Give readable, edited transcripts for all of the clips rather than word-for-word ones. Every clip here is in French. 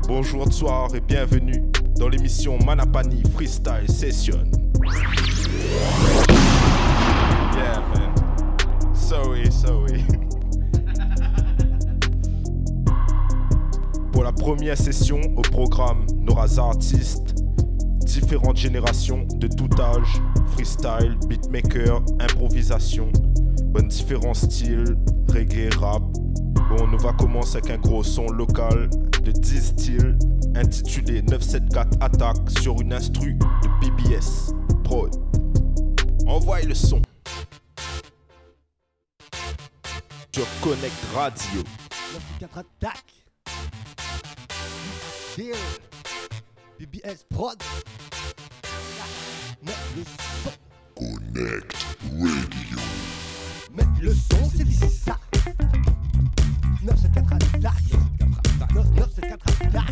Bonsoir et bienvenue dans l'émission Manapani Freestyle Session. Yeah man, sorry. Pour la première session au programme, nos artistes, différentes générations de tout âge, freestyle, beatmaker, improvisation, différents styles, reggae, rap. Bon, on va commencer avec un gros son local de 10 styles intitulé 974 Attack sur une instru de BBS Prod. Envoie le son sur Connect Radio. 974 Attack. Deal. BBS Prod. Mets le son. Connect Radio. Mets le son, c'est d'ici ça. 974 Attack. 974 Attack.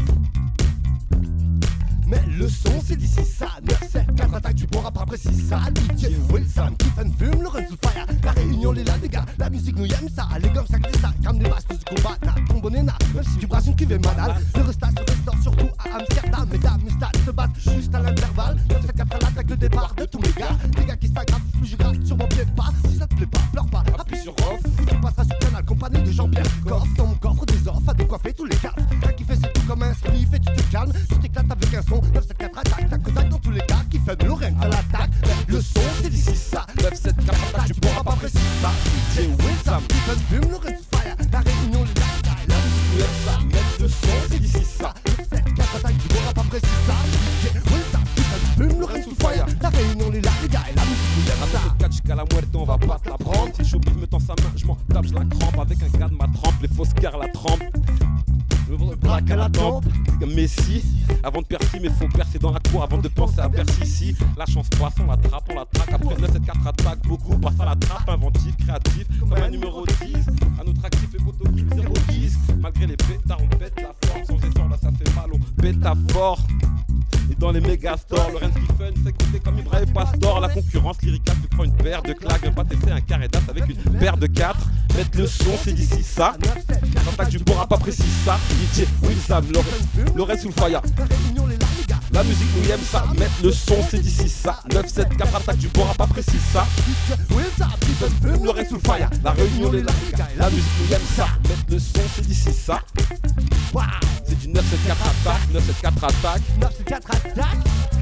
Mais le son c'est d'ici ça. 974 Attack, tu pourras pas préciser ça. DJ Wilson, Kiffen fume, le run sous fire. La réunion, les là, les gars, la musique nous aime ça. Les gommes, ça crée ça, crame des basses, de combat, na, tombonena. Même si tu brasses une cuvée malade. Le resta se restaure surtout à Amsterdam. Mesdames, mes stades se battent juste à l'intervalle. 974 à l'attaque, le départ de tous mes gars. Les gars qui s'aggravent, plus je gratte sur mon pied pas. Si ça te plaît pas, pleure pas, appuie sur off. Tu passeras sur le canal, compagnie de Jean-Pierre Coff. Dans mon coffre des offres à décoiffer tous les cas. Un qui fait c'est tout comme un spliff et tu te calmes. Tu t'éclates avec un son. 974 Attack, tac tac dans tous les cas. Qui fait de Lorraine à l'attaque. Le son c'est d'ici ça. 974 Attack, tu pourras pas préciser ça. DJ Wilson, Kiffen fume, le run sous fire. La réunion, les gars, la musique nous aime ça. Mettre le son c'est d'ici ça. 974 Attack, tu pourras pas préciser ça. DJ Wilson, Kiffen fume, le run sous fire. La réunion, les gars, la musique nous aime ça. 4 jusqu'à la muerte, on va pas te la prendre. Si Showbiz me tend sa main, je m'en tape, je la crampe. Avec un gars de ma trempe, les fausses cœurs la trempe. Le braque à la tempe, Messi. Avant de percer, mais faut percer dans la cour. Avant de penser à Bercy ici. La chance passe, on la trappe, on la traque. Après 974 Attack, beaucoup passent à la trappe. Inventif, créatif, comme un numéro 10. À notre actif, les poteaux qui 0-10. Malgré les pétards, on pète la forme. Sans effort, là ça fait mal, on pète à fort. Et dans les méga stores, le Rennes qui fun, c'est côté comme Ibrahim Pastor. La concurrence lyrica te prend une paire de claques. Viens pas tester un carré d'as avec une paire de 4. Mettre le son, c'est d'ici ça. L'attaque, tu pourras pas préciser ça. DJ Wilson, le reste sous le fire. La musique nous aime ça. Mettre le son, c'est d'ici ça. 974 Attack, tu pourras pas préciser ça. Le reste sous le fire. La réunion, les là. La musique nous aime ça. Mettre le son, c'est d'ici ça. C'est du 974 Attack. 974 Attack. 974 Attack.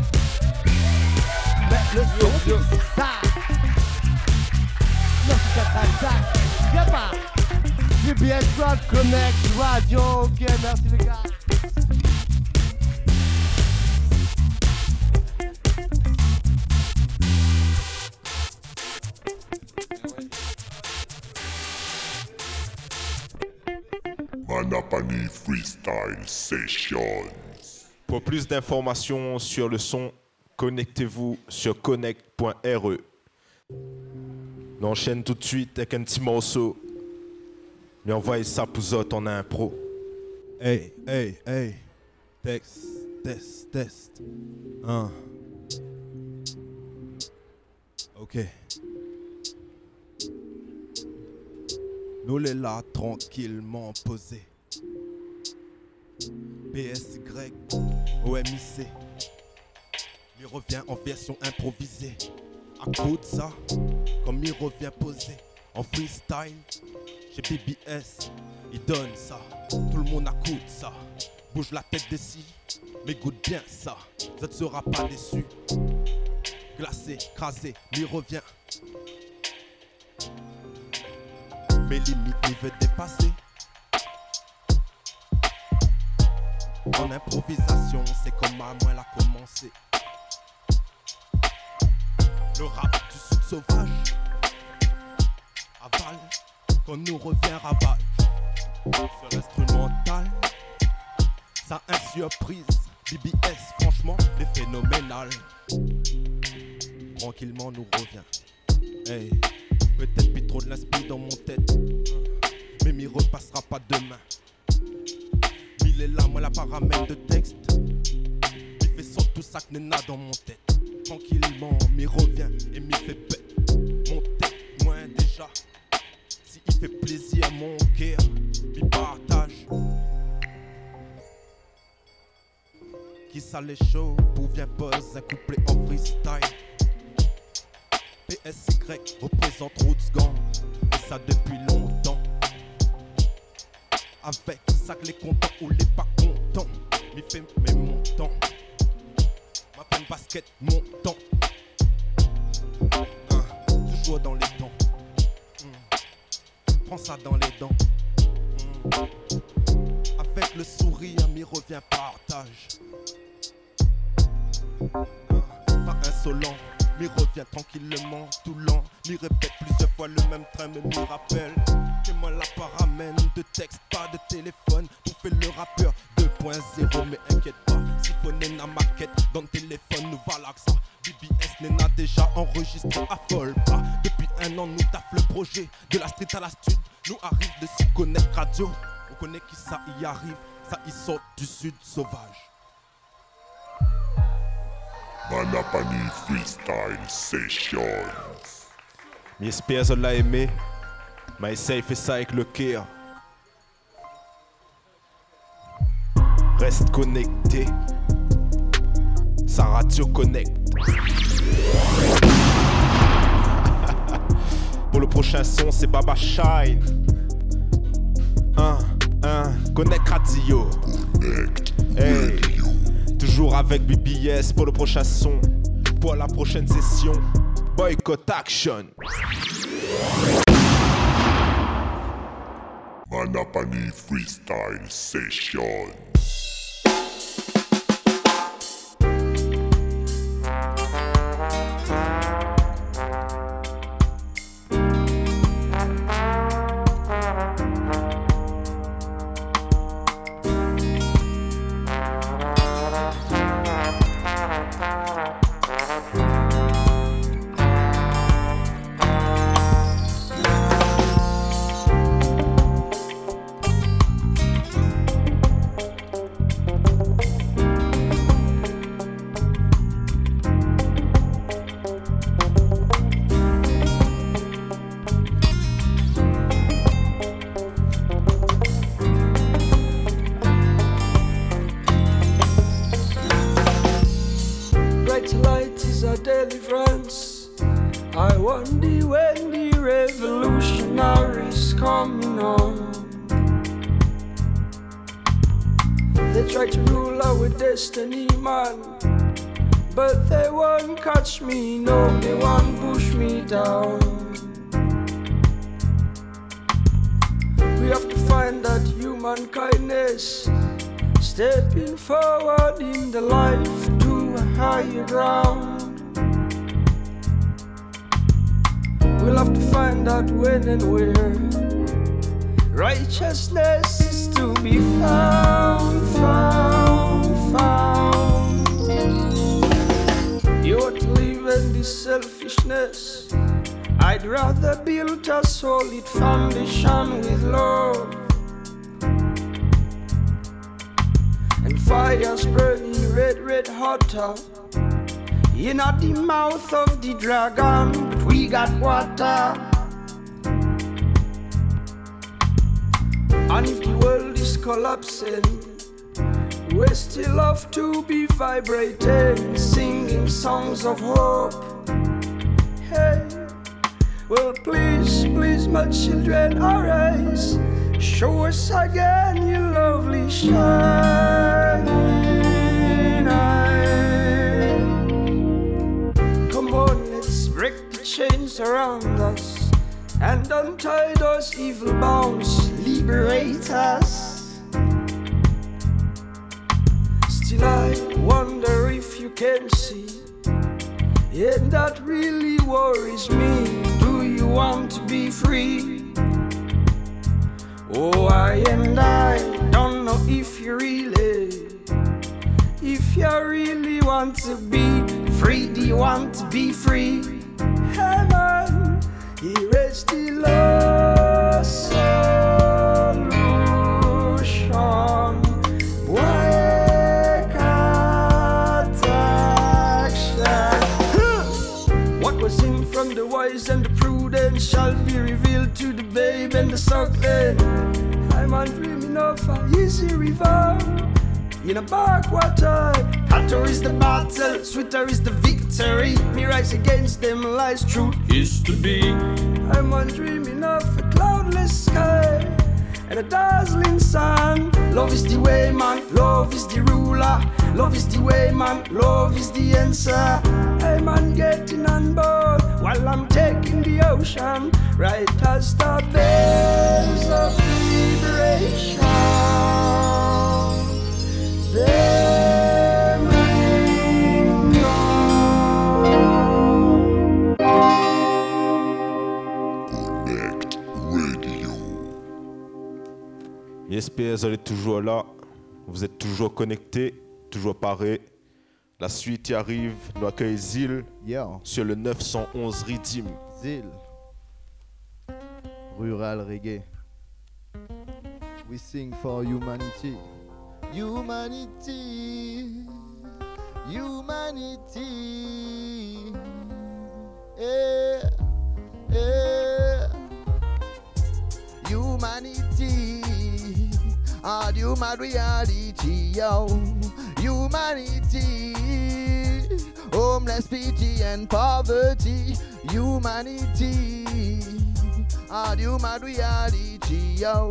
Mais le son c'est ça. 974 Attack. Viens pas. BBS Prod, Connect Radio. Ok, merci les gars. Manapani Freestyle Sessions. Pour plus d'informations sur le son, connectez-vous sur connect.re. On enchaîne tout de suite avec un petit morceau. Mais envoyez ça pour autres en impro. Hey. Test. Ok. Nous les là tranquillement posés. PSY, OMIC. Il revient en version improvisée. À coup de ça, comme il revient posé en freestyle. Chez BBS, il donne ça. Tout le monde accoute ça. Bouge la tête d'ici, mais goûte bien ça. Ça ne sera pas déçu. Glacé, crasé, il revient. Mes limites, il veut dépasser. En improvisation, c'est comme à moi l'a commencé. Le rap du sud sauvage. Aval, quand nous revient ravage. Sur l'instrumental, ça a une surprise. BBS, franchement, les phénoménal. Tranquillement nous revient. Hey, peut-être plus trop de l'inspi dans mon tête. Mais m'y repassera pas demain. Mille est là, moi la paramètre de texte. Il fait son tout ça que nena dans mon tête. Tranquillement, m'y revient et m'y fait bête. Mon tête, moins déjà. Si il fait plaisir à mon cœur, m'y partage. Qui ça les shows, pour vient buzz, un couplet en freestyle. PSY représente Roots Gang, et ça depuis longtemps. Avec ça que les contents ou les pas contents, m'y fait mes montants. Ma peine basket, mon temps. Toujours dans les temps. Prends ça dans les dents. Avec le sourire, m'y revient partage. Pas insolent, m'y revient tranquillement, tout lent. M'y répète plusieurs fois le même train, mais m'y rappelle que moi la paramène de texte, pas de téléphone. Pour faire le rappeur 2.0, mais inquiète pas, si phoné na maquette dans le téléphone, nous voilà que ça. BBS n'a déjà enregistré, affole pas. Depuis un an, nous taffe le projet. De la street à la stud, nous arrive de s'y connaître radio. On connaît qui ça y arrive, ça y sort du sud sauvage. Manapani Freestyle Sessions. J'espère que vous l'avez aimé. Mais essaye de faire ça avec le cœur. Reste connecté. Sa radio connecte. Pour le prochain son, c'est Baba Shine. Connect Radio. Hey. Toujours avec BBS pour le prochain son. Pour la prochaine session, Boycott Action. Manapani Freestyle Sessions. deliverance. I wonder when the revolutionaries coming on. They try to rule our destiny, man, but they won't catch me, no, they won't push me down. We have to find that human kindness, stepping forward in the life to a higher ground. We'll have to find out when and where righteousness is to be found. You ought to live in this selfishness. I'd rather build a solid foundation with love. And fires burning red hotter in at the mouth of the dragon, but we got water. And if the world is collapsing, we still have to be vibrating, singing songs of hope. Hey, well, please, please, my children, arise. Show us again your lovely shining eye. Come on, let's break the chains around us and untie those evil bonds. Liberate us. Still I wonder if you can see, and that really worries me. Do you want to be free? Oh, I don't know if you really want to be free. Do you want to be free? Hey man, erase the lost solution. Wake up action. What was in from the wise and the prudent shall be revealed to the babe and the suckling. I'm dreaming of an easy river in a backwater. Hotter is the battle, sweeter is the victory. Me rise against them lies, truth is to be. I'm on dreaming of a cloudless sky and a dazzling sun. Love is the way, man, love is the ruler. Love is the way, man, love is the answer. I'm on getting on board while I'm taking the ocean right as the bells of liberation. Them ring on. Connect Radio. J'espère que vous êtes toujours là, vous êtes toujours connectés, toujours parés. La suite y arrive, nous accueillons Zil sur le 911 Rhythm. Zil. Rural reggae. We sing for humanity. Humanity. Humanity. Yeah. Yeah. Humanity. Are you my reality, yo? Humanity, homeless, pity and poverty. Humanity, are you my reality, yo?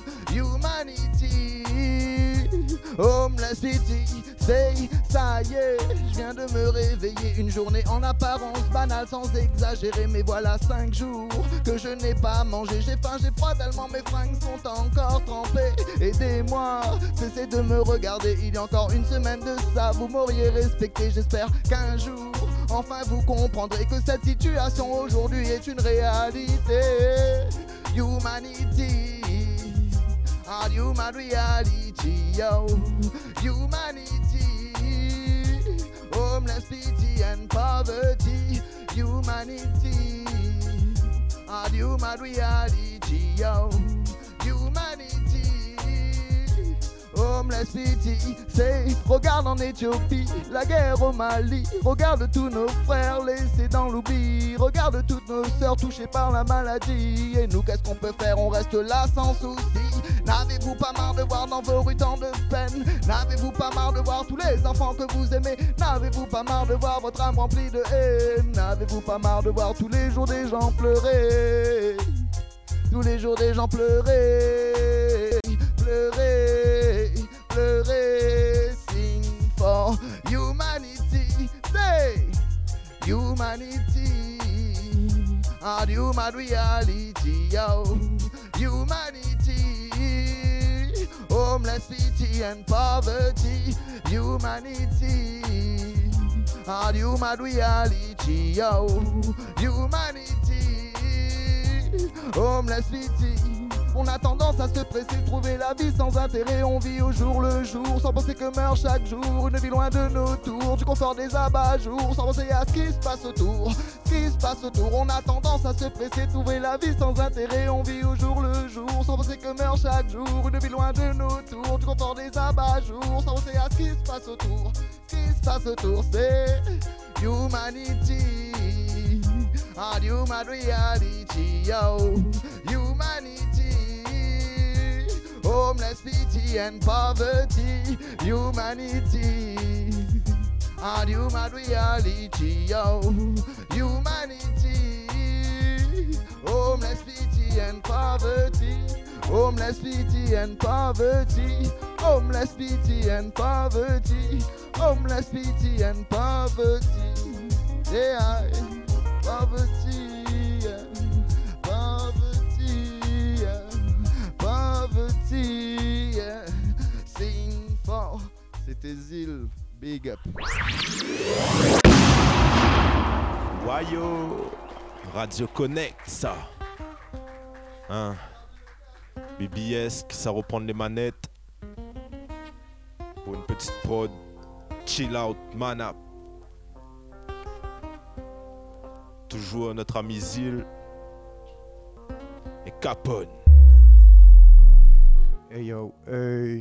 Humanity, homeless, pity. Say, ça y est, je viens de me réveiller. Une journée en apparence banale sans exagérer. Mais voilà 5 jours que je n'ai pas mangé. J'ai faim, j'ai froid tellement mes fringues sont encore trempées. Aidez-moi, cessez de me regarder. Il y a encore une semaine de ça, vous m'auriez respecté. J'espère qu'un jour, enfin vous comprendrez que cette situation aujourd'hui est une réalité. Humanity, are you my reality, yo? Humanity, homeless, pity and poverty. Humanity, are you my reality, yo? Humanity, homeless, pity. Say, regarde en Éthiopie, la guerre au Mali. Regarde tous nos frères laissés dans l'oubli. Regarde toutes nos sœurs touchées par la maladie. Et nous, qu'est-ce qu'on peut faire? On reste là sans souci. N'avez-vous pas marre de voir dans vos rues tant de peine? N'avez-vous pas marre de voir tous les enfants que vous aimez? N'avez-vous pas marre de voir votre âme remplie de haine? N'avez-vous pas marre de voir tous les jours des gens pleurer? Tous les jours des gens pleurer, pleurer, pleurer. Sing for humanity, say humanity. Are you my reality, yo? Humanity, homeless, pity and poverty. Humanity, are you my reality, yo? Humanity, homeless, pity. On a tendance à se presser, trouver la vie sans intérêt. On vit au jour le jour, sans penser que meurt chaque jour. Une vie loin de nos tours, du confort des abat-jours, sans penser à ce qui se passe autour. Ce qui se passe autour, on a tendance à se presser, trouver la vie sans intérêt. On vit au jour le jour, sans penser que meurt chaque jour. Une vie loin de nos tours, du confort des abat-jours, sans penser à ce qui se passe autour. Ce qui se passe autour, c'est humanity. Are you my reality, yo? Humanity, homeless, pity and poverty. Humanity, are you my reality, yo? Humanity, homeless, pity and poverty. Homeless, pity and poverty. Homeless, pity and poverty. Homeless, pity and poverty. Yeah, poverty, yeah. Poverty, yeah. Poverty, yeah. Sing for. C'était Zil, big up. Wayo, Radio Connect, ça. Hein? BBS, ça reprend les manettes. Pour une petite prod. Chill out, man up. Toujours notre ami Zil et Capone. Hey yo, hey.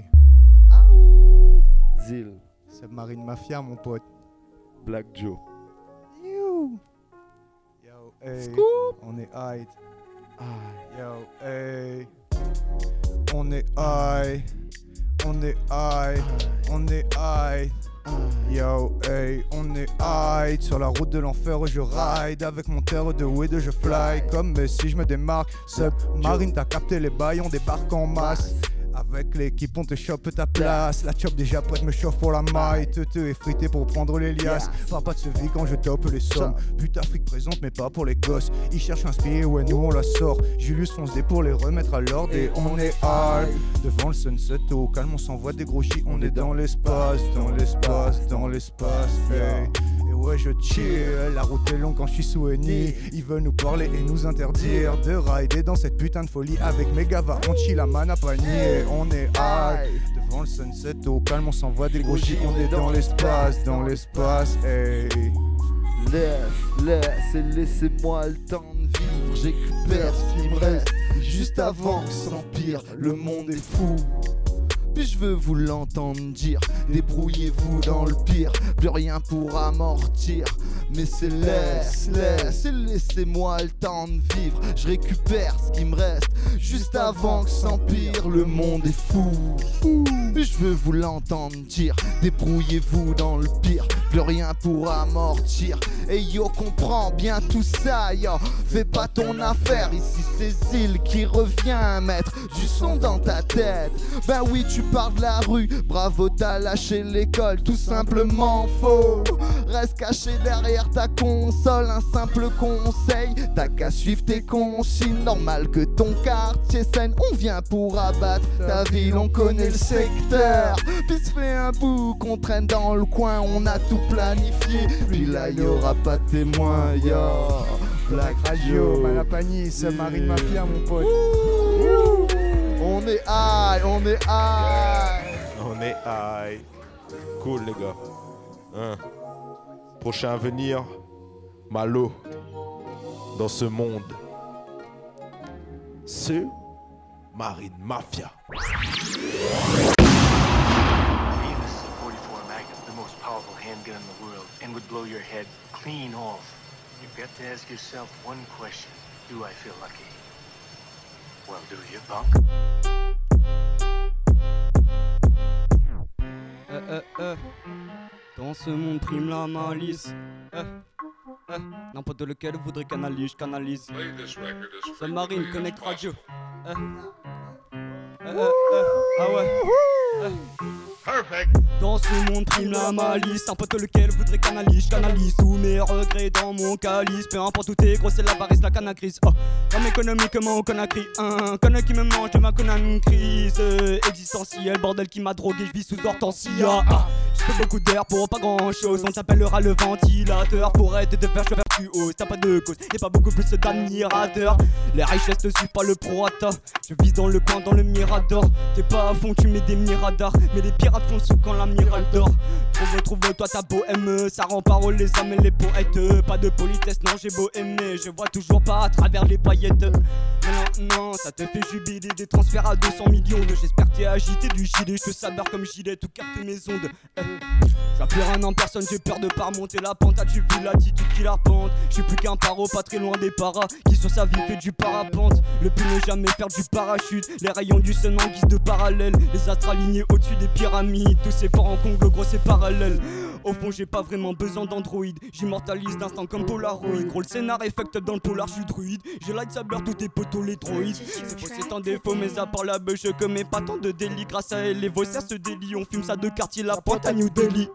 Zil, C'est Marine Mafia, mon pote. Black Joe. Yo, hey. Scoop. On est high. Ah, Yo, hey. On est high. on est high, on est high. Yo, hey, on est high. Sur la route de l'enfer je ride. Avec mon terre de weed je fly. Comme si je me démarque. Submarine, t'as capté les bails, on débarque en masse. Avec l'équipe on te chope ta place. La chop déjà prête me chauffe pour la maille. Te effrité pour prendre les liasses. Papa de ce vie quand je tope les sommes. But Afrique présente mais pas pour les gosses. Ils cherchent un spirit, ouais nous on la sort. Julius fonce des pour les remettre à l'ordre. Et on est high. Devant le sunset au calme on s'envoie des gros shit. On est dans l'espace, dans l'espace, dans l'espace, hey. Et ouais je chill, la route est longue quand je suis sous Eni. Ils veulent nous parler et nous interdire de rider dans cette putain de folie. Avec mes gavas on chill la man à panier. On est high, devant le sunset au calme on s'envoie des gros shit. On est dans l'espace, hey. Laissez-moi le temps de vivre. J'écupère ce qui me reste juste avant que s'empire. Le monde est fou. Puis je veux vous l'entendre dire, débrouillez-vous dans le pire, plus rien pour amortir. Mais c'est laissez-moi le temps de vivre. Je récupère ce qui me reste juste avant que s'empire. Le monde est fou. Puis je veux vous l'entendre dire, débrouillez-vous dans le pire, plus rien pour amortir. Et yo comprends bien tout ça, yo. Fais pas ton affaire, ici c'est Zil qui revient mettre du son dans ta tête. Ben oui tu pars de la rue, bravo t'as lâché l'école, tout simplement faux. Reste caché derrière ta console, un simple conseil, t'as qu'à suivre tes consignes. Normal que ton quartier saigne, on vient pour abattre ta ville, on connaît le secteur. Puis se fait un bout qu'on traîne dans le coin, on a tout planifié. Puis là y'aura pas de témoin, yo. Black Radio, Malapani, Submarine Mafia mon pote. On est high, on est high. On est high. Cool les gars. Prochain à venir, Malo. Dans ce monde. Submarine Mafia. The most powerful handgun in the world and would blow your head clean off. You've got to ask yourself one question. Do I feel lucky? Well, do you, punk? Dans ce monde prime la malice. N'importe lequel voudrait canalise, je canalise. Submarine, Connect Radio. Ah ouais. Perfect. Dans ce monde prime la malice, n'importe lequel voudrait canalise, je canalise tous mes regrets dans mon calice. Peu importe où t'es gros, c'est l'avarice, la canacrise. Oh, comme économiquement, Conakry, conne qui me mange de ma crise existentielle, bordel qui m'a drogué, je vis sous hortensia. J'ai fait beaucoup d'air pour pas grand chose, on t'appellera le ventilateur. Pour être de faire chauffeur virtuose, t'as pas de cause, et pas beaucoup plus d'admirateurs. Les richesses ne suivent pas le prorata, je vise dans le coin, dans le mirador. T'es pas à fond, tu mets des miradars, mais les pirates font le sou quand l'amiral dort. Trouve-toi ta bohème, ça rend parole les âmes et les poètes. Pas de politesse, non j'ai beau aimer, je vois toujours pas à travers les paillettes. Non, ça te fait jubiler des transferts à 200 millions de. J'espère que t'es agité du gilet, je te sabère comme gilet, tout capte mes ondes. J'ai plus rien en personne, j'ai peur de pas remonter la pente. As-tu vu l'attitude qui l'arpente? J'suis plus qu'un paro, pas très loin des paras, qui sur sa vie fait du parapente. Le but n'est jamais faire du parachute, les rayons du sun en guise de parallèle. Les astres alignés au-dessus des pyramides, tous ces ports en Congo, gros c'est parallèle. Au fond j'ai pas vraiment besoin d'Android, j'immortalise d'instant comme Polaroid. Gros le scénar est fucked up dans le polar, j'suis druide. J'ai lightsaber tous tes potos les droïdes. C'est faux c'est un défaut mais à part la beuh je commets pas tant de délit. Grâce à elle les voices se délient, on fume ça de quartier la pointe à New Delhi.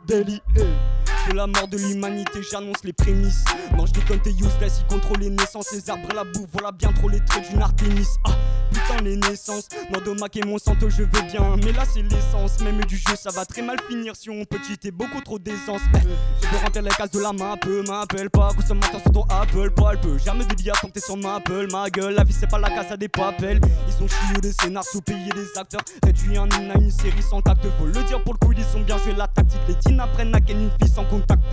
De la mort de l'humanité j'annonce les prémices. Non je déconne t'es useless, il contrôle les naissances. Les arbres et la boue, voilà bien trop les traits d'une Artémis. Ah putain les naissances, Nordomac et Monsanto je veux bien, mais là c'est l'essence même du jeu, ça va très mal finir si on petit et beaucoup trop d'aisance. Je peux remplir les cases de la map, m'appelle pas, consommateur sur ton Apple, pas peu. Jamais de billard quand t'es sur ma Apple, ma gueule, la vie c'est pas la casse à des papels. Ils ont chié des scénars sous-payés des acteurs, réduit un hymne à une série sans tact. Faut le dire pour le coup, ils ont bien joué la tactique. Les teens apprennent à ken une fille sans contact.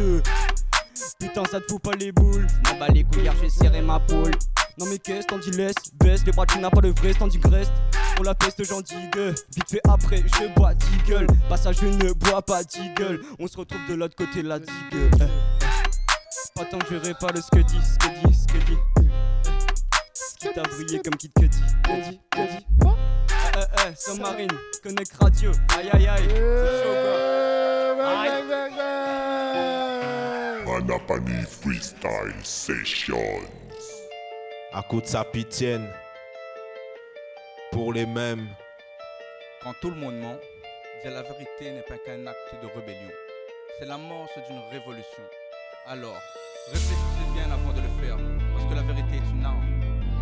Putain ça te fout pas les boules, je m'en bats les couilles, j'ai serré ma poule. Non mais qu'est-ce t'en dis laisse, baisse les bras tu n'as pas de vrai, t'en dis reste. On la peste j'en digue, vite fait après je bois d'eagle. Passage je ne bois pas d'eagle, on se retrouve de l'autre côté la digue. Pas tant que je verrai pas le ce que dit. Ce qui t'a vrillé comme Kid Cudi. Submarine, Connect Radio. Aïe aïe aïe, c'est chaud quoi. Aïe. Manapani Freestyle Sessions. À coup de sapitienne. Pour les mêmes. Quand tout le monde ment, dire la vérité n'est pas qu'un acte de rébellion. C'est l'amorce d'une révolution. Alors, réfléchissez bien avant de le faire, parce que la vérité est une arme.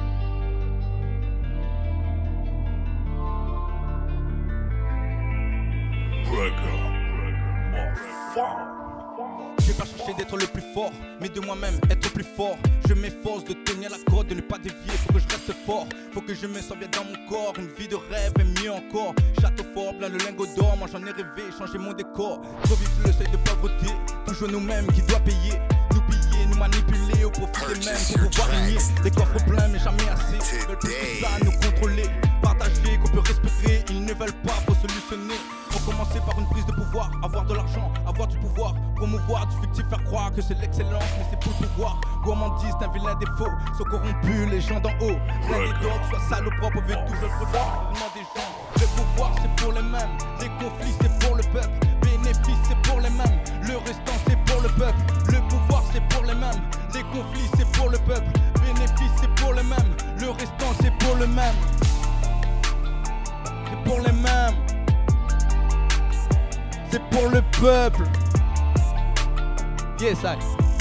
Je vais pas chercher d'être le plus fort, mais de moi-même être plus fort. Je m'efforce de tenir la corde, de ne pas dévier. Faut que je reste fort, faut que je me sente bien dans mon corps. Une vie de rêve et mieux encore. Château fort, plein de lingots d'or. Moi j'en ai rêvé, changer mon décor. Trop vite le seuil de pauvreté. Toujours nous-mêmes qui doit payer. Nous piller, nous manipuler au profit des mêmes pour pouvoir régner. Des coffres pleins mais jamais assez. Veulent plus que ça nous contrôler. Partager, qu'on peut respirer. Ils ne veulent pas, faut solutionner. Faut commencer par une prise de pouvoir. Avoir de l'argent, avoir du pouvoir. Promouvoir du fictif, faire croire que c'est l'excellence, mais c'est pour le pouvoir. Gourmandise, un vilain défaut. Sont corrompus les gens d'en haut. L'un des d'autres, soit sale ou propre, veut toujours le pouvoir. Des gens. Le pouvoir c'est pour les mêmes. Les conflits c'est pour le peuple. Bénéfice c'est pour les mêmes. Le restant c'est pour le peuple. Le pouvoir c'est pour les mêmes. Les conflits c'est pour le peuple. Bénéfice c'est pour les mêmes. Le restant c'est pour le même. C'est pour les mêmes. C'est pour le peuple. Yes, I.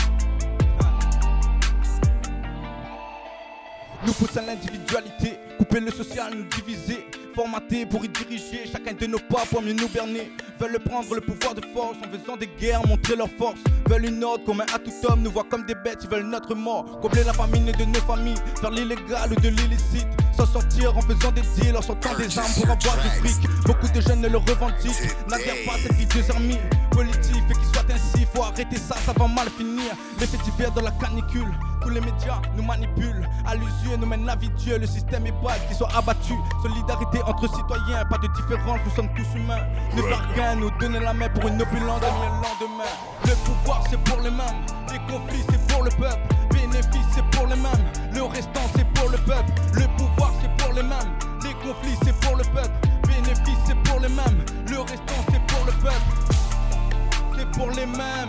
Nous pousse à l'individualité, couper le social, nous diviser, formater pour y diriger chacun de nos pas pour mieux nous berner. Veulent prendre le pouvoir de force en faisant des guerres, montrer leur force. Veulent une ordre commun à tout homme, nous voient comme des bêtes, ils veulent notre mort. Combler la famine de nos familles, faire l'illégal ou de l'illicite. S'en sortir en faisant des deals, en sortant des armes pour avoir du fric. Beaucoup de jeunes ne le revendiquent, n'adhèrent pas à cette vie des armées politique, fait qu'il soit ainsi, faut arrêter ça, ça va mal finir. L'effet divers dans la canicule, tous les médias nous manipulent. À l'usure nous mène la vie de Dieu, le système est bas, qu'il soit abattu. Solidarité entre citoyens, pas de différence, nous sommes tous humains. Ne faire qu'un, nous donner la main pour une opulence de mieux lendemain. Le pouvoir c'est pour les mêmes, les conflits c'est pour le peuple. Bénéfice c'est pour les mêmes, le restant c'est pour le peuple. Le pouvoir c'est pour les mêmes, les conflits c'est pour le peuple. Bénéfice c'est pour les mêmes, le restant c'est pour le peuple. C'est pour les mêmes.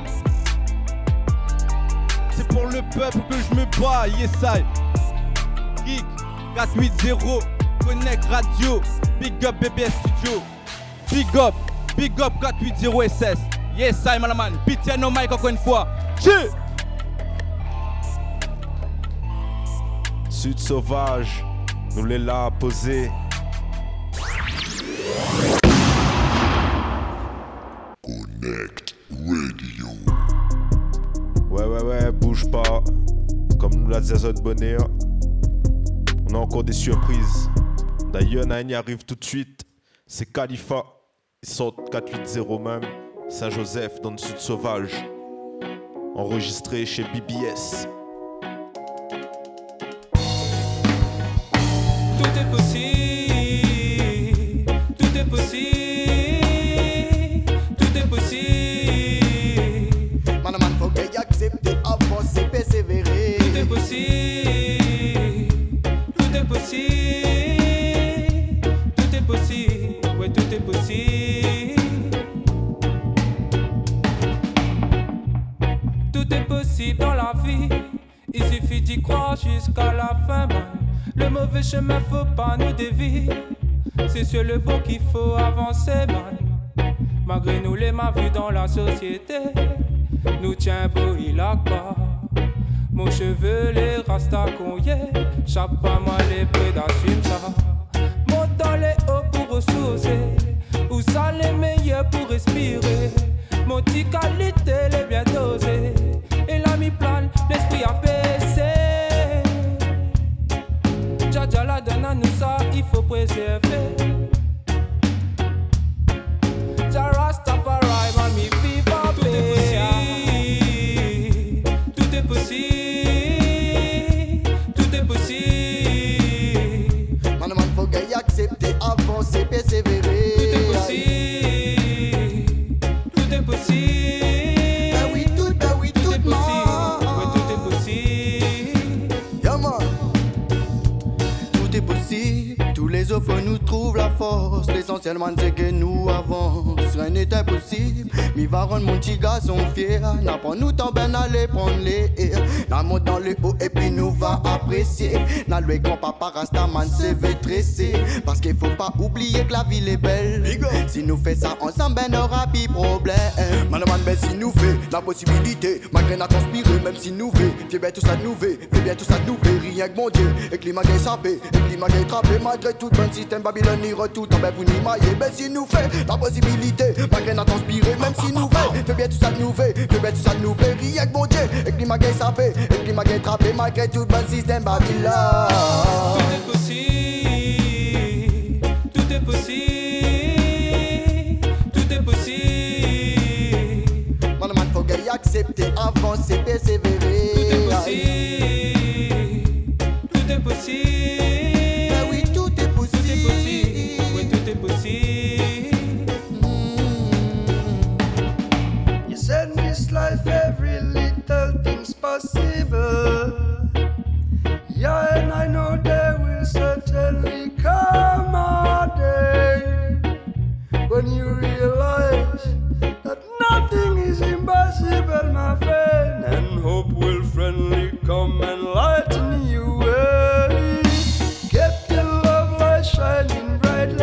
C'est pour le peuple que je me bats, yes I. Geek 480, Connect Radio, Big Up BBS Studio. Big Up 480 SS. Yes I, malaman. Pitié no mic encore une fois. Tchè. Sud sauvage, nous les là posés. Connect Radio. Ouais, bouge pas. Comme nous l'a dit Azot Bonheur, on a encore des surprises. D'ailleurs, Nain y arrive tout de suite. C'est Khalifa. Ils sortent 480 même. Saint-Joseph dans le Sud Sauvage. Enregistré chez BBS. Tout est possible. Tout est possible. Tout est possible. Man, faut que y accepter, avancer, persévérer. Tout est possible. Tout est possible. Tout est possible. Ouais, tout est possible. Tout est possible dans la vie. Il suffit d'y croire jusqu'à la fin, man. Le mauvais chemin faut pas nous dévier. C'est sur le bon qu'il faut avancer, man. Malgré nous les mal vus dans la société, nous tient beau il a pas. Mon cheveu les rastas qu'on y est. Chaque pas moi les prédassume ça. Monte dans les hauts pour ressourcer. Où ça les meilleurs pour respirer. Mon petit qualité les bien dosé. Et la mi plane, l'esprit apaisé. Dja la donne à nous ça, il faut préserver. Dja Rastafari, man, mi viva Tout est possible. Tout est possible. Man, faut que y accepter, avancer, persévérer. Tout est possible. Tout est possible. L'essentiel, man, c'est que nous avance. Rien n'est impossible. Mi va rendre mon petit garçon fier. N'a pas nous tant ben aller prendre les airs. N'a monte dans le haut et puis nous va apprécier. N'a le grand-papa Rastaman se veut tresser. Parce qu'il faut pas oublier que la ville est belle. Si nous fait ça ensemble, ben n'aura plus problème. Man, ben si nous fait la possibilité, malgré n'a transpiré, même si nous fait, fais bien tout ça de nous fait bien tout ça de nous fait, rien que mon Dieu. Et climat qui est sapé, et climat qui est trappé, malgré tout bon système Babylone, il retourne en ben pour n'y mailler. Ben si nous fait la possibilité, malgré n'a transpiré, même si nous fait bien tout ça de nous fait bien tout ça de nous fait, rien que mon Dieu. Et climat qui est sapé, et climat qui est trappé, malgré tout bon système Babylone. Tout est possible, tout est possible, tout est possible. Man, faut y accepter, avancer, persévérer. Tout est possible, tout est possible. Ben oui, tout est possible. Oui, tout est possible. You said in this life every little thing's possible. Yeah, and I know there will certainly come a day when you realize that nothing is impossible, my friend, and hope will friendly come and lighten you way. Keep your love light shining brightly.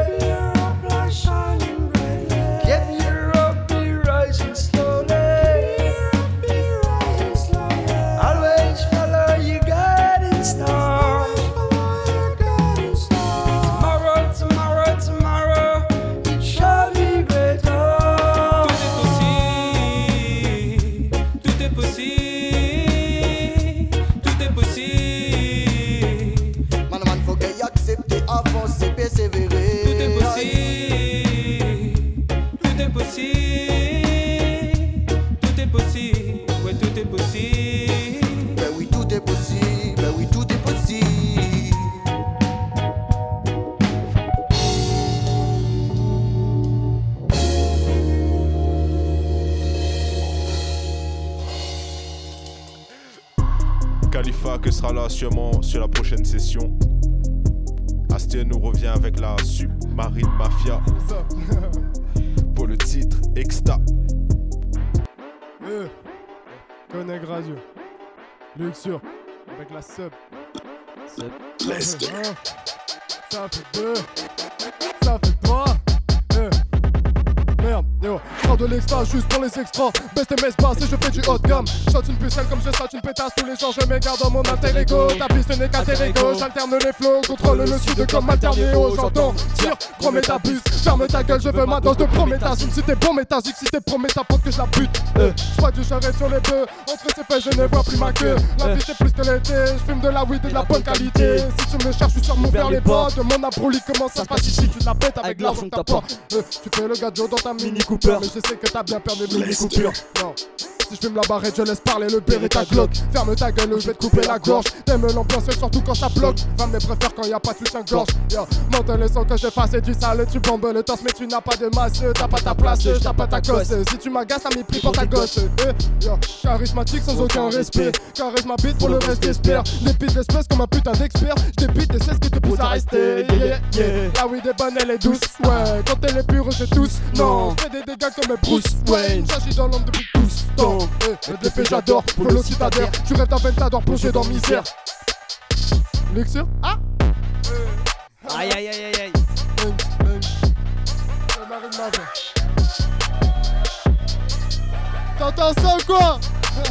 Keep your hope be rising slowly. Always follow your guiding star. Tomorrow, tomorrow, tomorrow, it shall be greater. Tout est possible, tout est possible. Man, faut y accepter, avancer, persévérer. Tout est possible, tout est possible, tout est possible, ouais, tout est possible. Ben oui, tout est possible, ben oui, tout est possible. Khalifa que sera là sûrement sur la prochaine session. Astien nous revient avec la Submarine Mafia pour le titre Exta. Connect Radio. Luxure. Avec la sub. Let's go. Ça fait 2. Ça fait 3. Merde, yo, je sors de l'extra juste pour les extras. Best mes passes et je fais du haut de gamme. Shot une pucelle comme je saute une pétasse. Tous les jours je m'égare dans mon alter ego. Ta piste n'est qu'alter ego. J'alterne les flows, contrôle le sud comme alternéo. J'entends, tire, promets ta buse. Ferme ta gueule, je veux ma dose de Prométhas. Si t'es bon métasique, si t'es Prométhas, pour que je la bute. J'crois que j'arrête sur les bœufs. Entre ces faits, je ne vois plus ma queue. La vie c'est plus que l'été. J'fume de la weed et de la bonne qualité. Si tu me cherches, je suis sur mon vers les bas. De mon abroli, comment ça se passe ici? Tu la pètes avec l'argent que t'as pas. Tu fais le gadget dans ta Mini Cooper, mais je sais que t'as bien perdu Mini Cooper. Non. Si je fume la barrette, je laisse parler le père et ta glock. Ferme ta gueule, je vais te couper la gorge. T'aimes l'ambiance, surtout quand ça bloque. Femme les préfère quand y a pas de soutien-gorge. Monte le son que je fasse et du sale. Tu bombes le torse, mais tu n'as pas de masse. T'as pas ta place, t'as pas ta gosse. Si tu m'agaces, ça m'y pris pour ta gosse. Charismatique sans aucun respect. Caresse ma bite pour le reste espère. Dépite l'espèce comme un putain d'expert. J'dépite et c'est ce qui te pousse à rester. La weed est bonne, elle est douce. Ouais, quand elle est pure, je tousse. Non, fais des dégâts comme Bruce Wayne. J'agis dans l'ombre depuis tous temps. De l'effet j'adore, follow si t'adhères. Tu rêves d'un ventador plongé dans misère. Luxure. Ah. Aïe aïe aïe aïe aïe. T'entends ça ou quoi?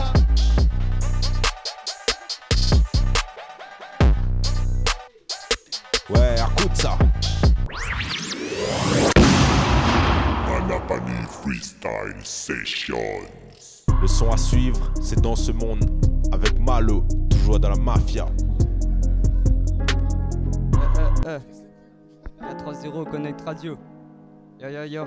Ouais, écoute ça. Manapani Freestyle Sessions. Le son à suivre, c'est Dans ce monde avec Malo, toujours dans la mafia. 3-0 Connect Radio. Yo.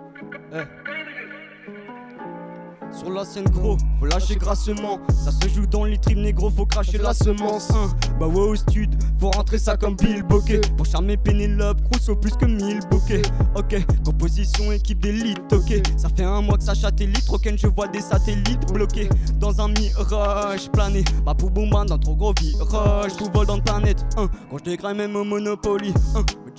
Sur la scène gros, faut lâcher grassement. Ça se joue dans les tripes négro, faut cracher la semence. Bah ouais au stud, faut rentrer ça comme Bill Bokeh. Pour charmer Pénélope, Crusoe plus que 1000 bokeh. Ok, composition équipe d'élite, ok. Ça fait un mois que ça satellite, Roken je vois des satellites bloqués. Dans un mirage plané, bah pour bomba dans trop gros virage. Tout vol dans le planète, quand je dégraille même au Monopoly.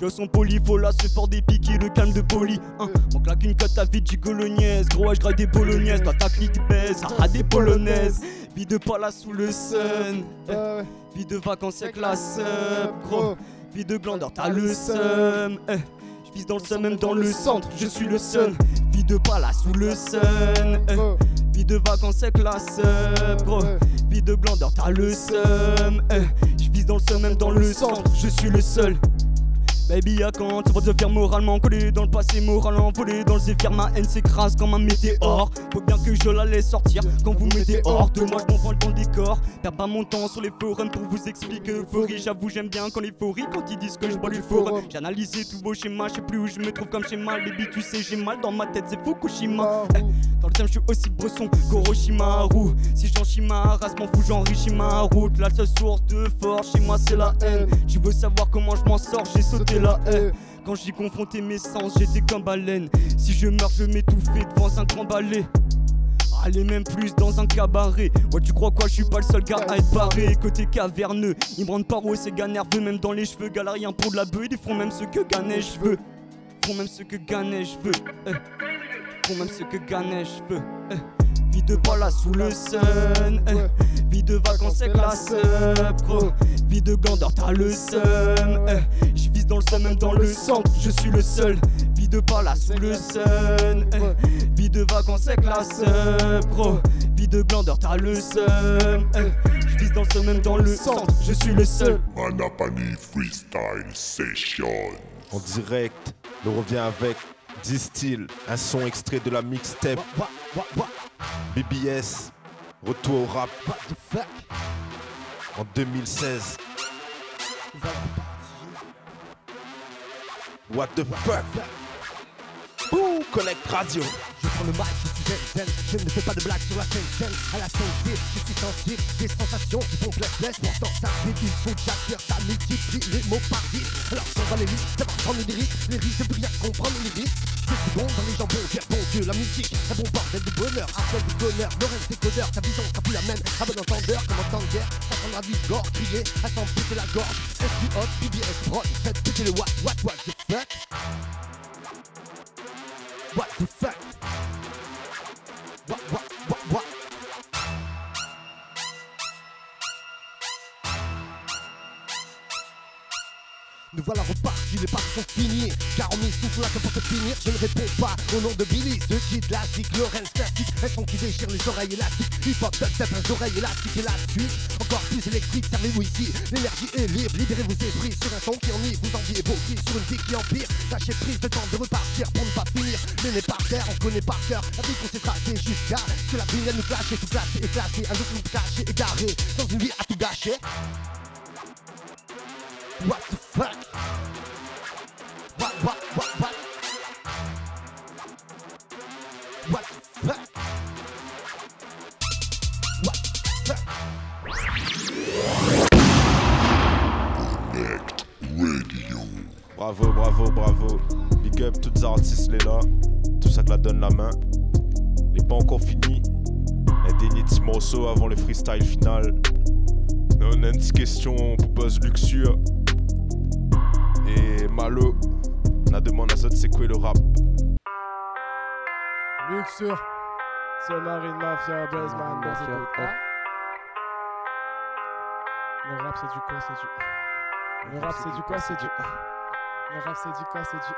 Tu son poli, faut là, ce fort des piquets, le calme de poli. On claque une cote à vide, gigolognaise. Gros, je graille des bolognaises. Toi, ta clique baisse, ah, des polonaises. Vie de palace sous le sun. Vie de vacances avec la sub, gros. Vie de glandeur, t'as le seum. J'vise dans le seum, même dans le centre, je suis le seul. Vie de palace sous le sun. Vie de vacances avec la sub, gros. Vie de glandeur, t'as le seum. J'vise dans le seum, même dans le centre, je suis le seul. Baby, à quand ça va te faire moralement collé dans le passé, moral envolé dans le zéphyr. Ma haine s'écrase comme un météore. Faut bien que je la laisse sortir quand vous mettez hors de moi, je m'envole dans le décor. Perds pas mon temps sur les forums pour vous expliquer euphorie. J'avoue, j'aime bien quand l'euphorie, quand ils disent que je bois du forum. J'ai analysé tous vos schémas, je sais plus où je me trouve comme schéma. Baby, tu sais, j'ai mal dans ma tête, c'est Fukushima. Dans le thème, je suis aussi bresson qu'Oroshimaru. Si j'en chie ma race, m'en fous, j'enrichis ma route. La seule source de force chez moi, c'est la haine. Tu veux savoir comment je m'en sors, j'ai sauté la haine. Quand j'y confrontais mes sens, j'étais comme baleine. Si je meurs, je m'étouffer devant un grand balai. Allez, même plus dans un cabaret. Ouais, tu crois quoi, je suis pas le seul gars à être barré. Côté caverneux, ils me rendent pas haut, ces gars nerveux. Même dans les cheveux, galère rien pour de la beuh. Ils font même ce que Ganesh veut. Ils font même ce que Ganesh veut. Ils font même ce que Ganesh veut. Vie de palace sous le sun. Vie de vacances avec la sub, gros. Vie de glandeur, t'as le seum. J'vise dans le seum, même dans le centre, je suis le seul. Vie de palace sous le sun. Vie de vacances avec la sub, gros. Vie de glandeur, t'as le seum. J'vise dans le seum, même dans le centre, je suis le seul. Manapani Freestyle Session. En direct, le revient avec Distill, un son extrait de la mixtape BBS, retour au rap en 2016. What the fuck? Ouh, Connect Radio. Je prends le mic, je suis zen, je ne fais pas de blagues sur la scène, à la scène, je suis sensible, des sensations qui font blesse, pourtant ça fait il faut que j'attire, ça multiplie les mots par 10. Alors on va les listes, savoir prendre les risques de bien comprendre les risques. C'est bon dans les jambons, faire bon Dieu, la musique, un bon bordel de bonheur, appel de bonheur, le rêve des codeurs, ta vision sera plus la même, à bon entendeur, comme en temps de guerre, ça prendra du gore, crier, à s'en péter la gorge, SQ hot, BBS prod, faites péter le what the fuck? What the fuck? What? Nous voilà repartis, les parties sont finies. Car on m'essouffle là que pour te finir, je ne réponds pas au nom de Billy. Ceux qui de la zik, Lorenz classique, elles sont qui déchirent les oreilles élastiques. Hip-hop, dubstep, les oreilles élastiques et la suite. Encore plus électrique, servez-vous ici. L'énergie est libre, libérez vos esprits. Sur un son qui ennuie, vous enviez vos filles. Sur une vie qui empire, lâchez prise, le temps de repartir pour ne pas finir. Mais n'est par terre, on connaît par cœur la vie qu'on s'est tracée jusqu'à que la vie vienne nous clasher, tout classer et classer. Un autre nous caché, égaré, dans une vie à tout gâcher. What the fuck? What? What the fuck? What the fuck? Connect Radio. Bravo. Big up toutes les artistes là. Tout ça que la donne la main. N'est pas encore fini. Un dernier petit morceau avant le freestyle final. On a une petite question pour Buzz Luxure. Et Malo, on a demandé à ça, c'est quoi le rap? Luxure, c'est Marine Mafia, Buzzman, Mafia. Le rap c'est du quoi, c'est du... Le rap c'est du quoi, c'est du... Le rap c'est du quoi, c'est du...